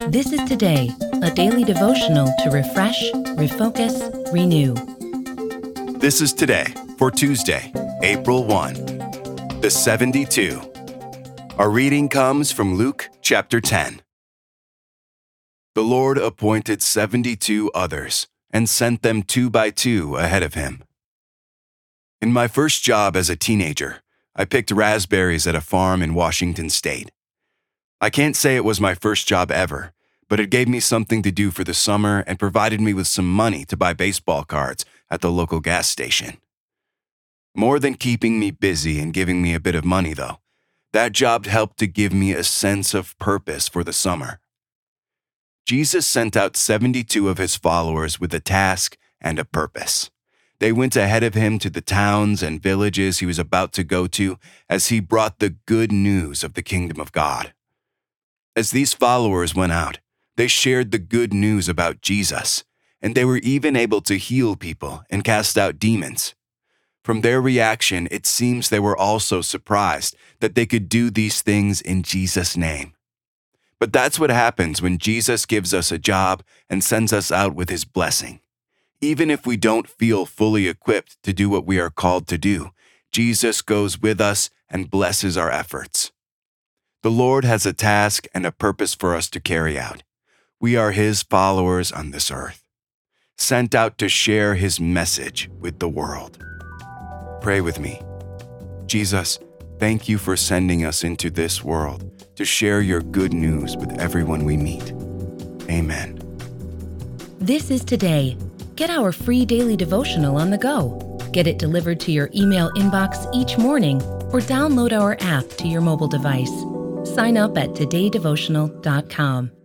This is Today, a daily devotional to refresh, refocus, renew. This is Today for Tuesday, April 1, the 72. Our reading comes from Luke chapter 10. The Lord appointed 72 others and sent them 2 by 2 ahead of him. In my first job as a teenager, I picked raspberries at a farm in Washington State. I can't say it was my first job ever, but it gave me something to do for the summer and provided me with some money to buy baseball cards at the local gas station. More than keeping me busy and giving me a bit of money, though, that job helped to give me a sense of purpose for the summer. Jesus sent out 72 of his followers with a task and a purpose. They went ahead of him to the towns and villages he was about to go to as he brought the good news of the kingdom of God. As these followers went out, they shared the good news about Jesus, and they were even able to heal people and cast out demons. From their reaction, it seems they were also surprised that they could do these things in Jesus' name. But that's what happens when Jesus gives us a job and sends us out with his blessing. Even if we don't feel fully equipped to do what we are called to do, Jesus goes with us and blesses our efforts. The Lord has a task and a purpose for us to carry out. We are his followers on this earth, sent out to share his message with the world. Pray with me. Jesus, thank you for sending us into this world to share your good news with everyone we meet. Amen. This is Today. Get our free daily devotional on the go. Get it delivered to your email inbox each morning or download our app to your mobile device. Sign up at todaydevotional.com.